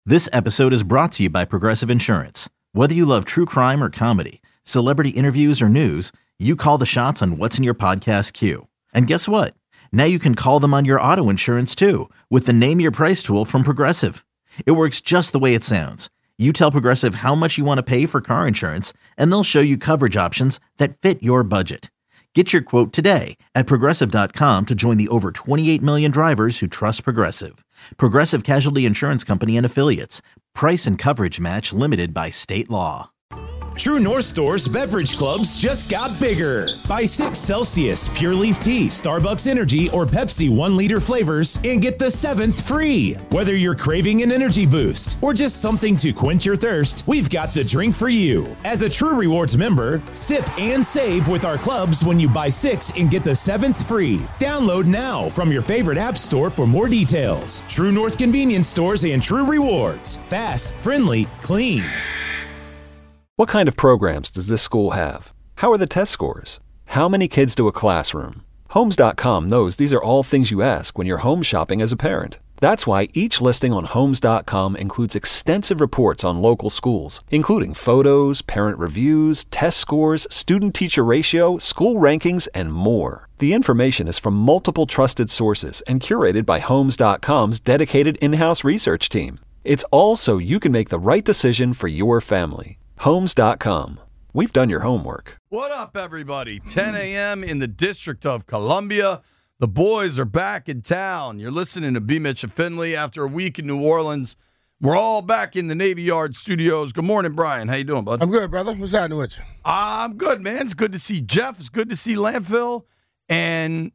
This episode is brought to you by Progressive Insurance. Whether you love true crime or comedy, celebrity interviews or news, you call the shots on what's in your podcast queue. And guess what? Now you can call them on your auto insurance too with the Name Your Price tool from Progressive. It works just the way it sounds. You tell Progressive how much you want to pay for car insurance, and they'll show you coverage options that fit your budget. Get your quote today at Progressive.com to join the over 28 million drivers who trust Progressive. Progressive Casualty Insurance Company and Affiliates. Price and coverage match limited by state law. True North Store's beverage clubs just got bigger. Buy 6 Celsius, Pure Leaf Tea, Starbucks Energy, or Pepsi 1-liter flavors and get the 7th free. Whether you're craving an energy boost or just something to quench your thirst, we've got the drink for you. As a True Rewards member, sip and save with our clubs when you buy 6 and get the 7th free. Download now from your favorite app store for more details. True North Convenience Stores and True Rewards. Fast, friendly, clean. What kind of programs does this school have? How are the test scores? How many kids do a classroom? Homes.com knows these are all things you ask when you're home shopping as a parent. That's why each listing on Homes.com includes extensive reports on local schools, including photos, parent reviews, test scores, student-teacher ratio, school rankings, and more. The information is from multiple trusted sources and curated by Homes.com's dedicated in-house research team. It's all so you can make the right decision for your family. Homes.com. We've done your homework. What up, everybody? 10 a.m. in the District of Columbia. The boys are back in town. You're listening to B. Mitch and Finley after a week in New Orleans. We're all back in the Navy Yard studios. Good morning, Brian. How you doing, bud? I'm good, brother. What's happening with you? I'm good, man. It's good to see Jeff. It's good to see Landfill. And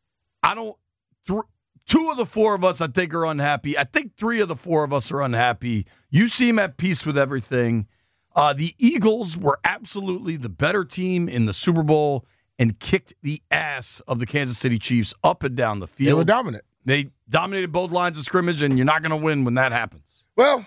two of the four of us, I think, are unhappy. I think 3 of the 4 of us are unhappy. You seem at peace with everything. The Eagles were absolutely the better team in the Super Bowl and kicked the ass of the Kansas City Chiefs up and down the field. They were dominant. They dominated both lines of scrimmage, and you're not going to win when that happens. Well,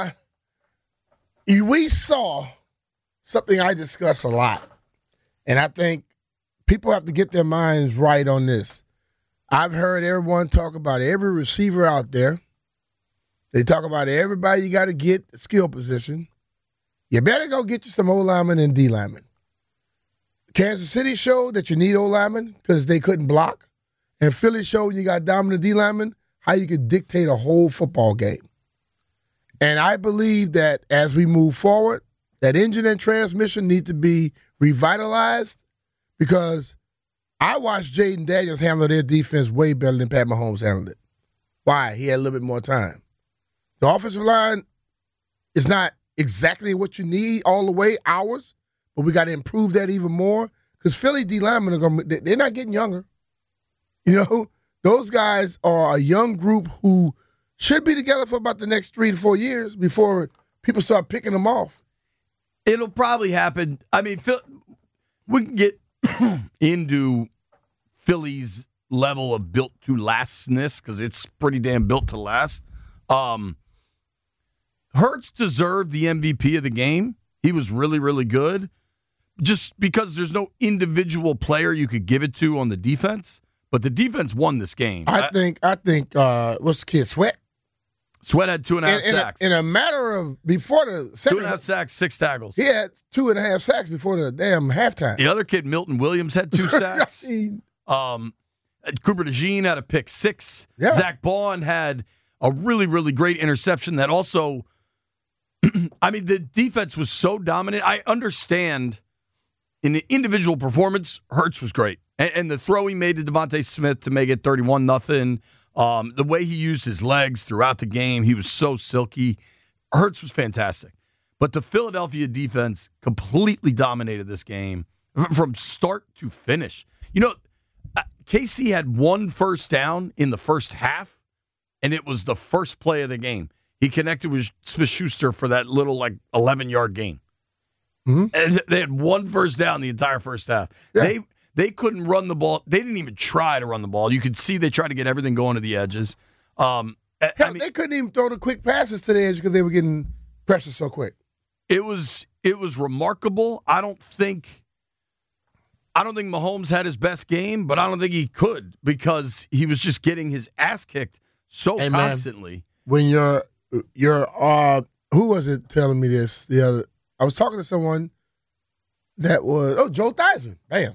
we saw something I discuss a lot, and I think people have to get their minds right on this. I've heard everyone talk about every receiver out there. They talk about everybody you got to get a skill position. You better go get you some O-linemen and D-linemen. Kansas City showed that you need O-linemen because they couldn't block. And Philly showed you got dominant D-linemen, how you could dictate a whole football game. And I believe that as we move forward, that engine and transmission need to be revitalized because I watched Jaden Daniels handle their defense way better than Pat Mahomes handled it. Why? He had a little bit more time. The offensive line is not exactly what you need all the way, hours, but we got to improve that even more because Philly D linemen they're not getting younger. You know, those guys are a young group who should be together for about the next 3 to 4 years before people start picking them off. It'll probably happen. I mean, we can get into Philly's level of built to lastness because it's pretty damn built to last. Hurts deserved the MVP of the game. He was really, really good. Just because there's no individual player you could give it to on the defense, but the defense won this game. I think. What's the kid? Sweat. Sweat had 2.5 sacks. In a matter of before the second 2.5 sacks, 6 tackles. He had 2.5 sacks before the damn halftime. The other kid, Milton Williams, had 2 sacks. Cooper DeJean had a pick 6. Yeah. Zach Baun had a really, really great interception that also. I mean, the defense was so dominant. I understand in the individual performance, Hurts was great. And the throw he made to Devontae Smith to make it 31-0, the way he used his legs throughout the game, he was so silky. Hurts was fantastic. But the Philadelphia defense completely dominated this game from start to finish. You know, KC had 1 first down in the first half, and it was the first play of the game. He connected with Smith-Schuster for that little, 11-yard gain. Mm-hmm. And they had 1 first down the entire first half. Yeah. They couldn't run the ball. They didn't even try to run the ball. You could see they tried to get everything going to the edges. They couldn't even throw the quick passes to the edge because they were getting pressure so quick. It was remarkable. I don't think Mahomes had his best game, but I don't think he could because he was just getting his ass kicked so constantly. Man, when your who was it telling me this the other? I was talking to someone that was Joe Theismann. Bam.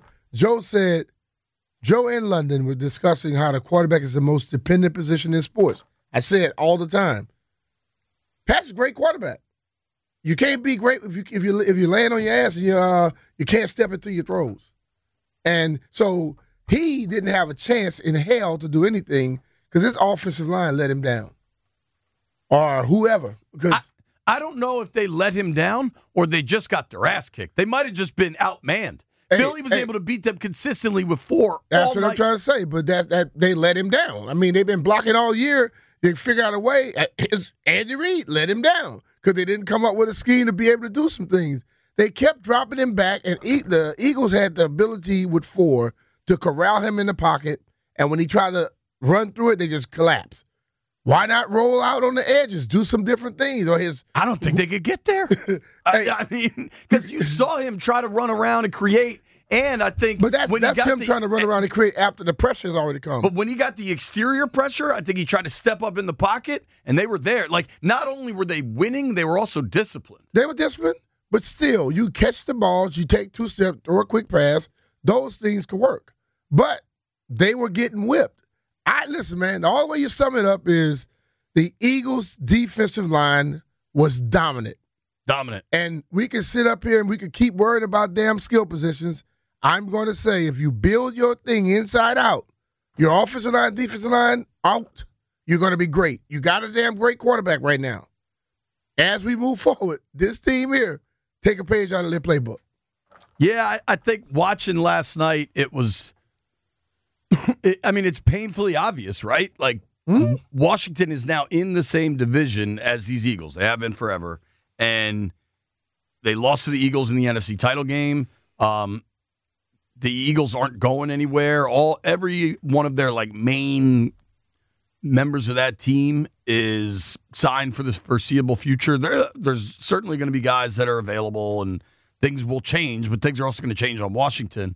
Joe and London were discussing how the quarterback is the most dependent position in sports. I say it all the time. Pat's a great quarterback. You can't be great if you land on your ass and you can't step into your throws. And so he didn't have a chance in hell to do anything because his offensive line let him down. Or whoever. Because I don't know if they let him down or they just got their ass kicked. They might have just been outmanned. Philly was able to beat them consistently with 4. That's what I'm trying to say, but that they let him down. I mean, they've been blocking all year. They figure out a way. Andy Reid let him down because they didn't come up with a scheme to be able to do some things. They kept dropping him back, and the Eagles had the ability with 4 to corral him in the pocket, and when he tried to run through it, they just collapsed. Why not roll out on the edges, do some different things? I don't think they could get there. I mean, because you saw him try to run around and create, and I think but that's him trying to run around and create after the pressure has already come. But when he got the exterior pressure, I think he tried to step up in the pocket, and they were there. Like, not only were they winning, they were also disciplined. They were disciplined, but still, you catch the balls, you take 2 steps, throw a quick pass, those things could work. But they were getting whipped. Listen, man, the only way you sum it up is the Eagles' defensive line was dominant. Dominant. And we can sit up here and we can keep worrying about damn skill positions. I'm going to say if you build your thing inside out, your offensive line, defensive line out, you're going to be great. You got a damn great quarterback right now. As we move forward, this team here, take a page out of their playbook. Yeah, I think watching last night, it was it's painfully obvious, right? Like, Washington is now in the same division as these Eagles. They have been forever. And they lost to the Eagles in the NFC title game. The Eagles aren't going anywhere. Every one of their main members of that team is signed for the foreseeable future. There's certainly going to be guys that are available, and things will change, but things are also going to change on Washington.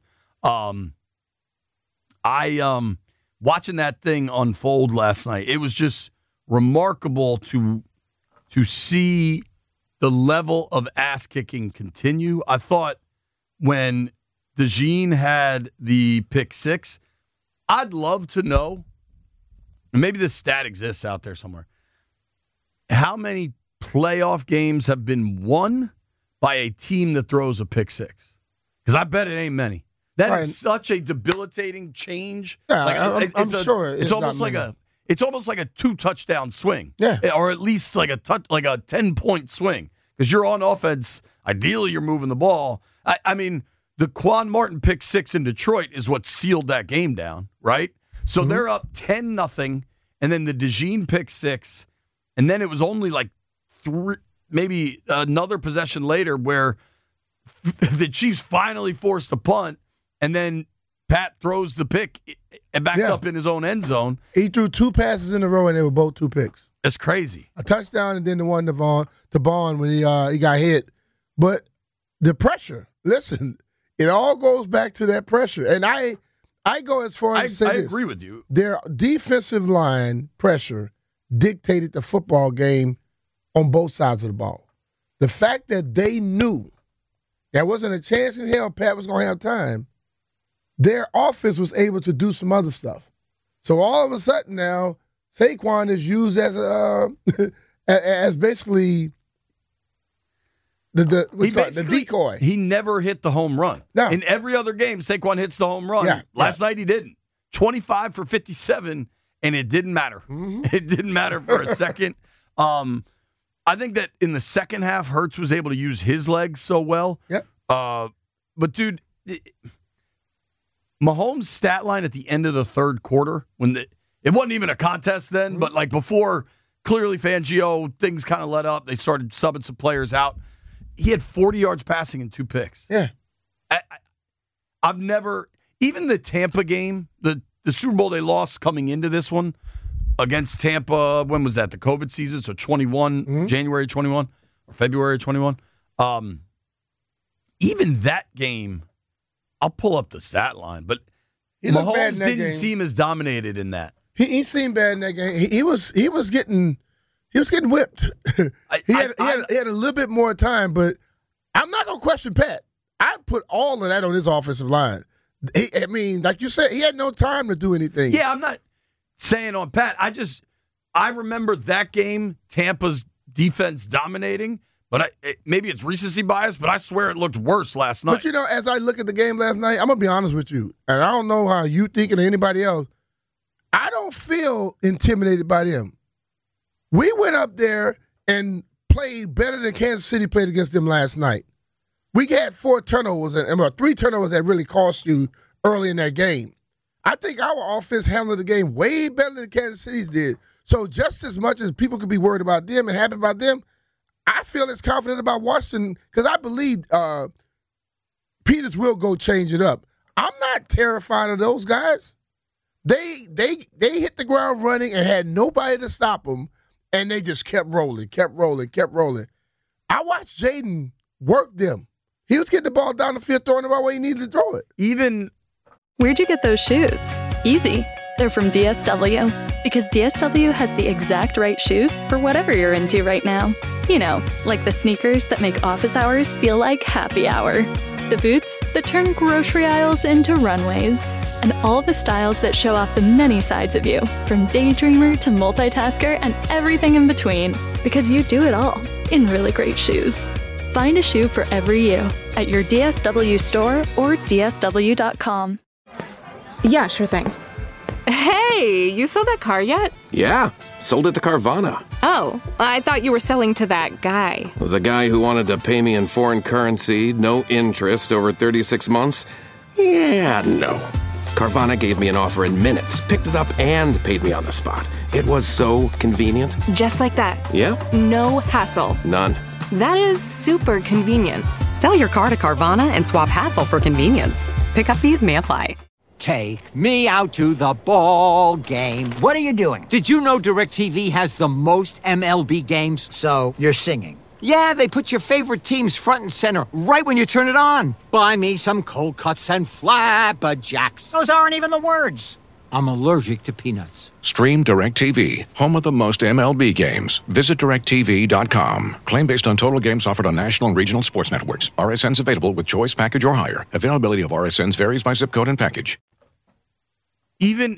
Watching that thing unfold last night, it was just remarkable to see the level of ass-kicking continue. I thought when DeJean had the pick 6, I'd love to know, and maybe this stat exists out there somewhere, how many playoff games have been won by a team that throws a pick 6? Because I bet it ain't many. That is such a debilitating change. Yeah, I'm sure it's almost like a 2-touchdown swing. Yeah, or at least like a 10-point swing because you're on offense. Ideally, you're moving the ball. I mean, the Quan Martin pick 6 in Detroit is what sealed that game down, right? So they're up 10-0, and then the DeJean pick 6, and then it was only like 3, maybe another possession later where the Chiefs finally forced a punt. And then Pat throws the pick and backed up in his own end zone. He threw 2 passes in a row, and they were both 2 picks. That's crazy. A touchdown and then the one to Vaughn when he got hit. But the pressure, listen, it all goes back to that pressure. And I go as far as to say I this. agree with you. Their defensive line pressure dictated the football game on both sides of the ball. The fact that they knew there wasn't a chance in hell Pat was going to have time, their offense was able to do some other stuff. So all of a sudden now, Saquon is used as as basically the decoy. He never hit the home run. No. In every other game, Saquon hits the home run. Yeah, Last night he didn't. 25 for 57, and it didn't matter. Mm-hmm. It didn't matter for a second. I think that in the second half, Hurts was able to use his legs so well. Yep. But, dude, Mahomes' stat line at the end of the third quarter, it wasn't even a contest then, but like before, clearly Fangio, things kind of let up. They started subbing some players out. He had 40 yards passing and 2 picks. Yeah. I've never, even the Tampa game, the Super Bowl they lost coming into this one against Tampa, when was that? The COVID season, so 21, January 21 or February 21. Even that game, I'll pull up the stat line, but Mahomes didn't seem as dominated in that. He seemed bad in that game. He was getting He was getting whipped. He had a little bit more time, but I'm not going to question Pat. I put all of that on his offensive line. Like you said, he had no time to do anything. Yeah, I'm not saying on Pat. I remember that game, Tampa's defense dominating, but maybe it's recency bias, but I swear it looked worse last night. But, as I look at the game last night, I'm going to be honest with you, and I don't know how you think or anybody else, I don't feel intimidated by them. We went up there and played better than Kansas City played against them last night. We had 4 turnovers, and 3 turnovers that really cost you early in that game. I think our offense handled the game way better than Kansas City's did. So just as much as people could be worried about them and happy about them, I feel as confident about Washington because I believe Peters will go change it up. I'm not terrified of those guys. They hit the ground running and had nobody to stop them, and they just kept rolling. I watched Jaden work them. He was getting the ball down the field, throwing it about where he needed to throw it. Where'd you get those shoes? Easy. They're from DSW. Because DSW has the exact right shoes for whatever you're into right now. You know, like the sneakers that make office hours feel like happy hour. The boots that turn grocery aisles into runways. And all the styles that show off the many sides of you, from daydreamer to multitasker and everything in between. Because you do it all in really great shoes. Find a shoe for every you at your DSW store or DSW.com. Yeah, sure thing. Hey, you sold that car yet? Yeah, sold it to Carvana. Oh, I thought you were selling to that guy. The guy who wanted to pay me in foreign currency, no interest, over 36 months? Yeah, no. Carvana gave me an offer in minutes, picked it up, and paid me on the spot. It was so convenient. Just like that? Yeah. No hassle. None. That is super convenient. Sell your car to Carvana and swap hassle for convenience. Pickup fees may apply. Take me out to the ball game. What are you doing? Did you know DirecTV has the most MLB games? So, you're singing. Yeah, they put your favorite teams front and center right when you turn it on. Buy me some cold cuts and flapjacks. Those aren't even the words. I'm allergic to peanuts. Stream DirecTV, home of the most MLB games. Visit DirecTV.com. Claim based on total games offered on national and regional sports networks. RSNs available with choice package or higher. Availability of RSNs varies by zip code and package. Even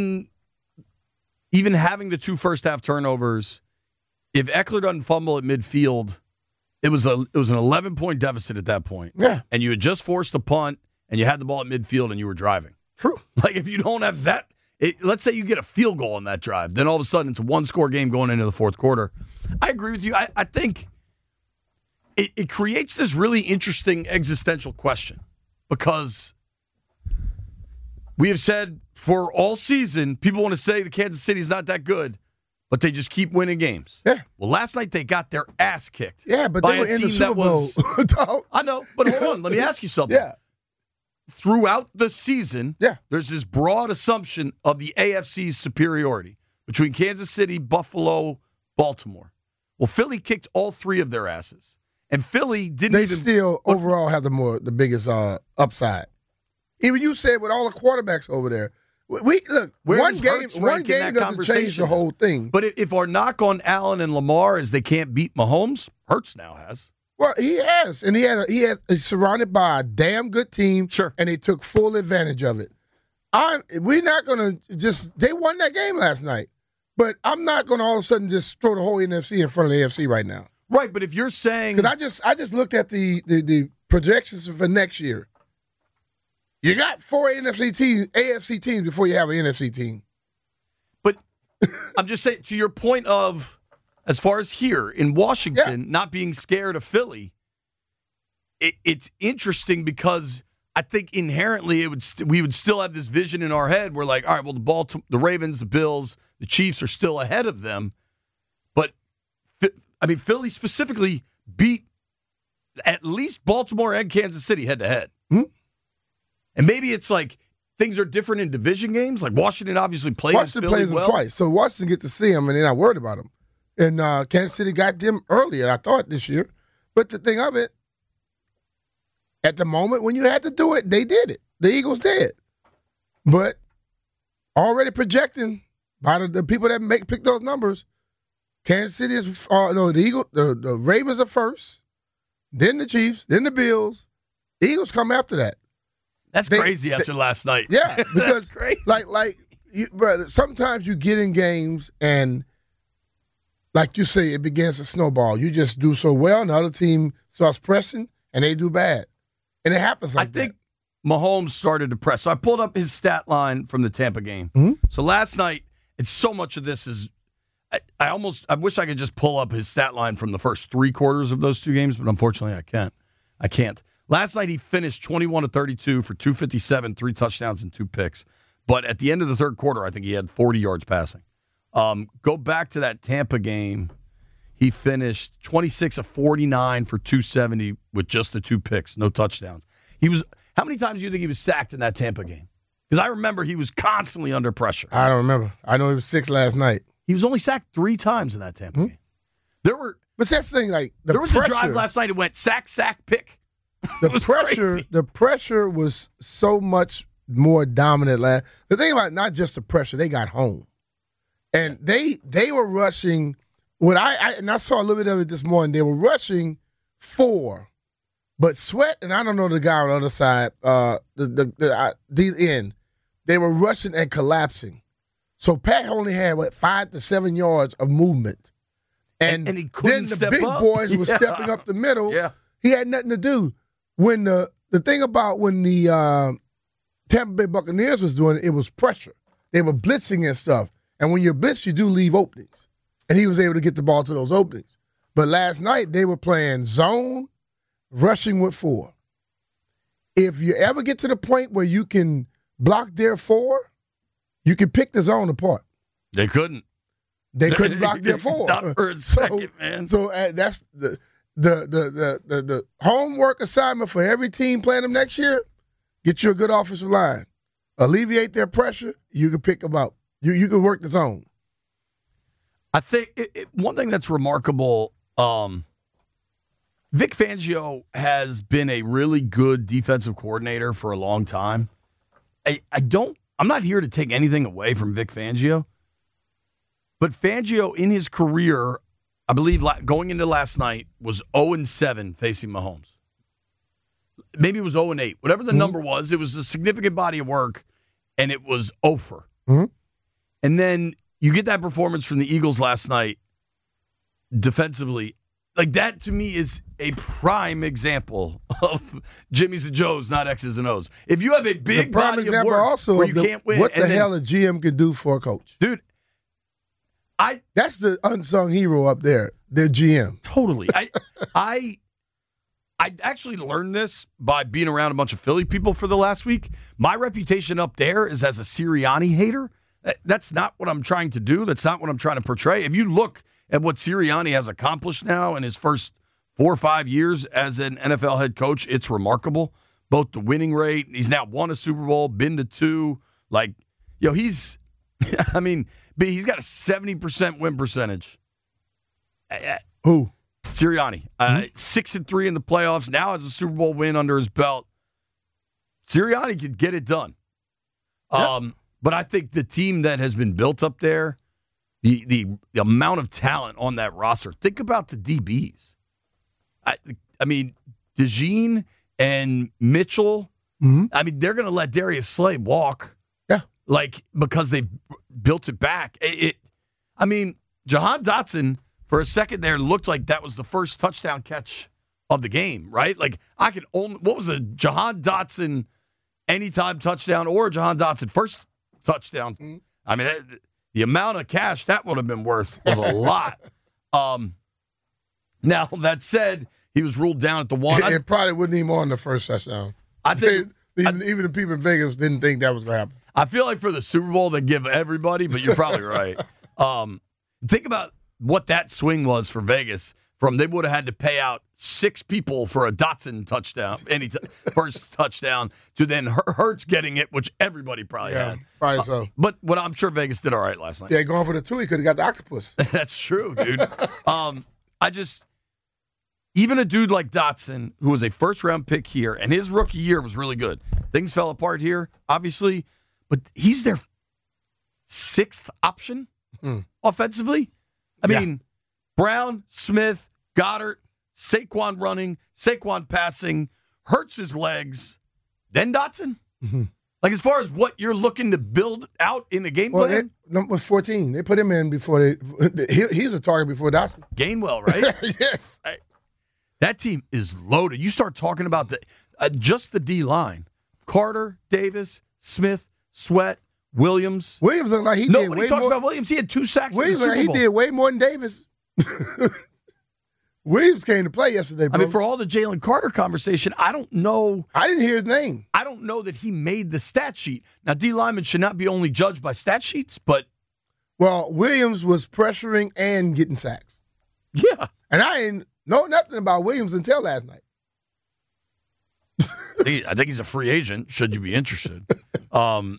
having the 2 first-half turnovers, if Eckler doesn't fumble at midfield, it was an 11-point deficit at that point. Yeah. And you had just forced a punt, and you had the ball at midfield, and you were driving. True. Like, if you don't have that, let's say you get a field goal on that drive, then all of a sudden it's a 1-score game going into the fourth quarter. I agree with you. I think it creates this really interesting existential question because we have said for all season, people want to say the Kansas City's not that good, but they just keep winning games. Yeah. Well, last night they got their ass kicked. Yeah, but they were in the Super Bowl. I know, but hold on. Let me ask you something. Yeah. Throughout the season, there's this broad assumption of the AFC's superiority between Kansas City, Buffalo, Baltimore. Well, Philly kicked all 3 of their asses. And Philly didn't They still overall have the biggest upside. Even you said with all the quarterbacks over there. Look, one game doesn't change the whole thing. But if our knock on Allen and Lamar is they can't beat Mahomes, Hurts now has. Well, he has, and he's surrounded by a damn good team. Sure, and they took full advantage of it. We're not going to they won that game last night, but I'm not going to all of a sudden just throw the whole NFC in front of the AFC right now. Right, but if you're saying because I just looked at the projections for next year. You got 4 AFC teams before you have an NFC team. But I'm just saying, to your point of, as far as here in Washington, not being scared of Philly, it's interesting because I think inherently we would still have this vision in our head. We're like, all right, well, the Ravens, the Bills, the Chiefs are still ahead of them. But, I mean, Philly specifically beat at least Baltimore and Kansas City head-to-head. Mm-hmm. And maybe it's like things are different in division games. Like Washington obviously plays them twice. So Washington get to see them, and they're not worried about them. And Kansas City got them earlier, I thought, this year. But the thing of it, at the moment when you had to do it, they did it. The Eagles did. But already projecting by the people that pick those numbers, Kansas City is the Ravens are first, then the Chiefs, then the Bills. Eagles come after that. That's crazy after last night. Yeah, because crazy. Brother, sometimes you get in games and, like you say, it begins to snowball. You just do so well, and the other team starts pressing, and they do bad. And it happens like that. I think Mahomes started to press. So I pulled up his stat line from the Tampa game. Mm-hmm. So last night, it's so much of this is I wish I could just pull up his stat line from the first 3 quarters of those 2 games, but unfortunately I can't. Last night he finished 21 of 32 for 257, 3 touchdowns and 2 picks. But at the end of the third quarter, I think he had 40 yards passing. Go back to that Tampa game. He finished 26 of 49 for 270 with just the 2 picks, no touchdowns. How many times do you think he was sacked in that Tampa game? Because I remember he was constantly under pressure. I don't remember. I know he was 6 last night. He was only sacked 3 times in that Tampa game. But that's the thing, there was a drive last night that went sack, pick. The pressure was so much more dominant. The thing about not just the pressure, they got home, and they were rushing. I saw a little bit of it this morning. They were rushing 4, but Sweat and I don't know the guy on the other side, the end. They were rushing and collapsing. So Pat only had 5 to 7 yards of movement, and he couldn't then step the big up. boys were stepping up the middle. Yeah. He had nothing to do. When the thing about when the Tampa Bay Buccaneers was doing it, it was pressure. They were blitzing and stuff. And when you blitz, you do leave openings. And he was able to get the ball to those openings. But last night, they were playing zone, rushing with 4. If you ever get to the point where you can block their 4, you can pick the zone apart. They couldn't. They couldn't block their 4. Not for a second, man. So that's the homework assignment for every team playing them next year. Get you a good offensive line. Alleviate their pressure. You can pick them up. You can work the zone. I think one thing that's remarkable, Vic Fangio has been a really good defensive coordinator for a long time. I'm not here to take anything away from Vic Fangio, but Fangio in his career, I believe going into last night, was 0-7 facing Mahomes. Maybe it was 0-8. Whatever the number was, it was a significant body of work, and it was over. And then you get that performance from the Eagles last night defensively. Like, that to me is a prime example of Jimmy's and Joe's, not X's and O's. If you have a big body of work also where you can't win. What the hell a GM can do for a coach? Dude, that's the unsung hero up there, their GM. Totally. I actually learned this by being around a bunch of Philly people for the last week. My reputation up there is as a Sirianni hater. That's not what I'm trying to do. That's not what I'm trying to portray. If you look at what Sirianni has accomplished now in his first 4 or 5 years as an NFL head coach, it's remarkable. Both the winning rate, he's now won a Super Bowl, been to 2. He's got a 70% win percentage. Who? Sirianni. 6-3 in the playoffs, now has a Super Bowl win under his belt. Sirianni could get it done. Yep. But I think the team that has been built up there, the amount of talent on that roster. Think about the DBs. I mean, DeJean and Mitchell. I mean, they're going to let Darius Slay walk. Yeah, because they've built it back. Jahan Dotson for a second there looked like that was the first touchdown catch of the game, right? What was a Jahan Dotson anytime touchdown or a Jahan Dotson first touchdown? I mean, the amount of cash that would have been worth was a lot. Now, that said, he was ruled down at the 1. It probably wouldn't even on the first touchdown. I think even the people in Vegas didn't think that was going to happen. I feel like for the Super Bowl, they give everybody, but you're probably right. Think about what that swing was for Vegas. They would have had to pay out 6 people for a Dotson touchdown, first touchdown, to then Hurts getting it, which everybody probably had. Probably so. But I'm sure Vegas did all right last night. Yeah, going for the 2, he could have got the octopus. That's true, dude. Even a dude like Dotson, who was a first-round pick here, and his rookie year was really good. Things fell apart here, obviously, but he's their 6th option offensively. I mean, Brown, Smith, Goddard, Saquon running, Saquon passing, hurts his legs, then Dotson? Mm-hmm. Like, as far as what you're looking to build out in the game plan? Number 14. They put him in before he's a target before Dotson. Gainwell, right? Yes. That team is loaded. You start talking about just the D-line. Carter, Davis, Smith, Sweat, Williams. Williams looked like he did way more. Nobody talks about Williams. He had 2 sacks in the Super Bowl. He did way more than Davis. Williams came to play yesterday, bro. I mean, for all the Jalen Carter conversation, I don't know. I didn't hear his name. I don't know that he made the stat sheet. Now, D linemen should not be only judged by stat sheets, but. Well, Williams was pressuring and getting sacks. Yeah. And I didn't know nothing about Williams until last night. I think he's a free agent, should you be interested. Come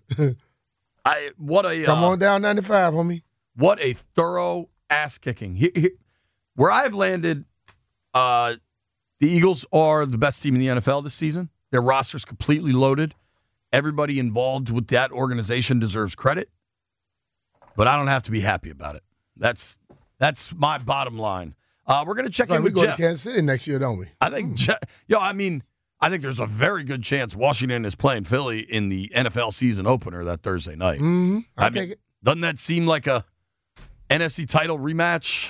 on down 95, homie. What a thorough ass kicking. Where I've landed, the Eagles are the best team in the NFL this season. Their roster's completely loaded. Everybody involved with that organization deserves credit, but I don't have to be happy about it. That's my bottom line. We're going to check in with Jeff. We go to Kansas City next year, don't we? I think, I think there's a very good chance Washington is playing Philly in the NFL season opener that Thursday night. Mm-hmm. I take it. Doesn't that seem like a NFC title rematch?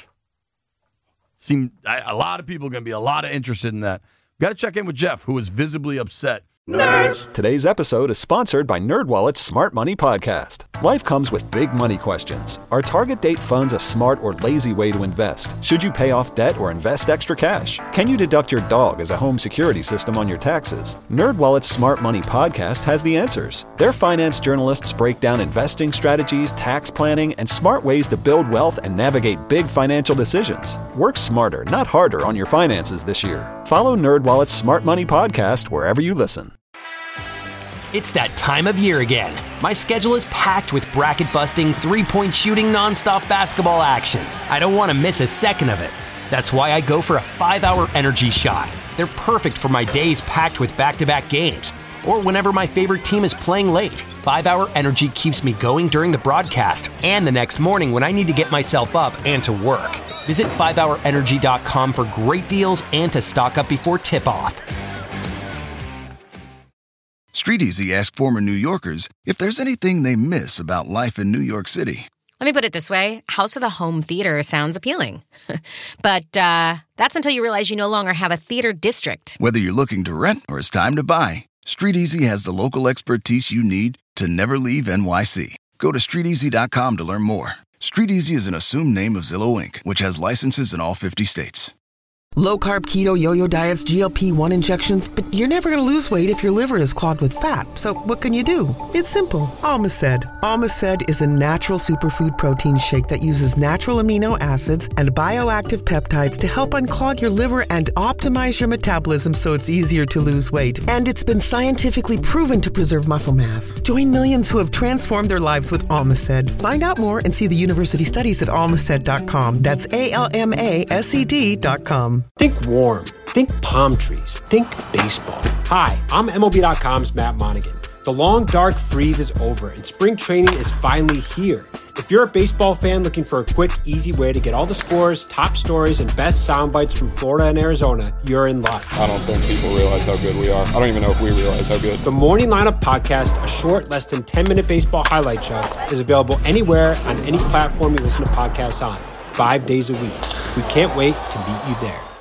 A lot of people are going to be a lot of interested in that. Got to check in with Jeff, who is visibly upset. Nerds! Today's episode is sponsored by NerdWallet's Smart Money Podcast. Life comes with big money questions. Are target date funds a smart or lazy way to invest? Should you pay off debt or invest extra cash? Can you deduct your dog as a home security system on your taxes? NerdWallet's Smart Money Podcast has the answers. Their finance journalists break down investing strategies, tax planning, and smart ways to build wealth and navigate big financial decisions. Work smarter, not harder on your finances this year. Follow NerdWallet's Smart Money Podcast wherever you listen. It's that time of year again. My schedule is packed with bracket-busting, three-point shooting, nonstop basketball action. I don't want to miss a second of it. That's why I go for a 5-hour energy shot. They're perfect for my days packed with back-to-back games, or whenever my favorite team is playing late. 5-hour energy keeps me going during the broadcast and the next morning when I need to get myself up and to work. Visit 5hourenergy.com for great deals and to stock up before tip-off. StreetEasy asked former New Yorkers if there's anything they miss about life in New York City. Let me put it this way. House with a home theater sounds appealing. But that's until you realize you no longer have a theater district. Whether you're looking to rent or it's time to buy, StreetEasy has the local expertise you need to never leave NYC. Go to StreetEasy.com to learn more. StreetEasy is an assumed name of Zillow Inc., which has licenses in all 50 states. Low-carb, keto, yo-yo diets, GLP-1 injections, but you're never going to lose weight if your liver is clogged with fat. So what can you do? It's simple. Almaced. Almaced is a natural superfood protein shake that uses natural amino acids and bioactive peptides to help unclog your liver and optimize your metabolism so it's easier to lose weight. And it's been scientifically proven to preserve muscle mass. Join millions who have transformed their lives with Almaced. Find out more and see the university studies at almaced.com. That's ALMASED.com. Think warm. Think palm trees. Think baseball. Hi, I'm MLB.com's Matt Monaghan. The long, dark freeze is over, and spring training is finally here. If you're a baseball fan looking for a quick, easy way to get all the scores, top stories, and best sound bites from Florida and Arizona, you're in luck. I don't think people realize how good we are. I don't even know if we realize how good. The Morning Lineup Podcast, a short, less than 10-minute baseball highlight show, is available anywhere on any platform you listen to podcasts on, 5 days a week. We can't wait to meet you there.